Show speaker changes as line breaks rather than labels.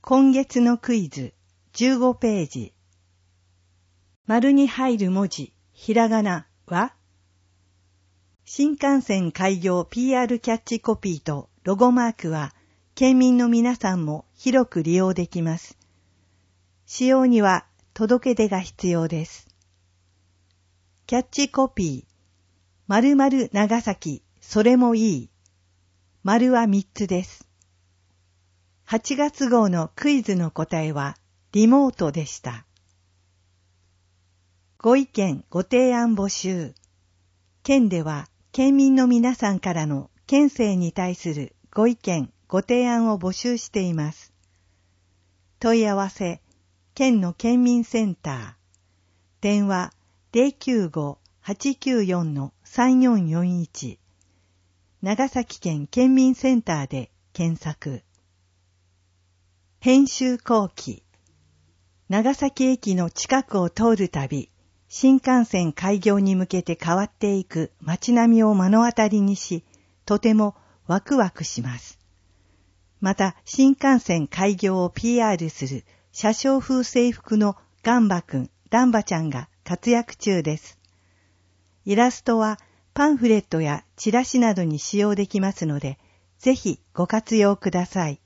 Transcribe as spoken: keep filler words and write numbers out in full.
今月のクイズじゅうごページ。丸に入る文字、ひらがなは、新幹線開業 ピーアール キャッチコピーとロゴマークは県民の皆さんも広く利用できます。使用には届け出が必要です。キャッチコピー、〇〇長崎、それもいい。丸はみっつです。はちがつ号のクイズの答えはリモートでした。ご意見ご提案募集。県では県民の皆さんからの県政に対するご意見ご提案を募集しています。問い合わせ、県の県民センター。電話 ゼロきゅうご はちきゅうよん さんよんよんいち。長崎県県民センターで検索。編集後期。長崎駅の近くを通るたび、新幹線開業に向けて変わっていく街並みを目の当たりにし、とてもワクワクします。また、新幹線開業を ピーアール する車掌風制服のガンバくん、ダンバちゃんが活躍中です。イラストはパンフレットやチラシなどに使用できますので、ぜひご活用ください。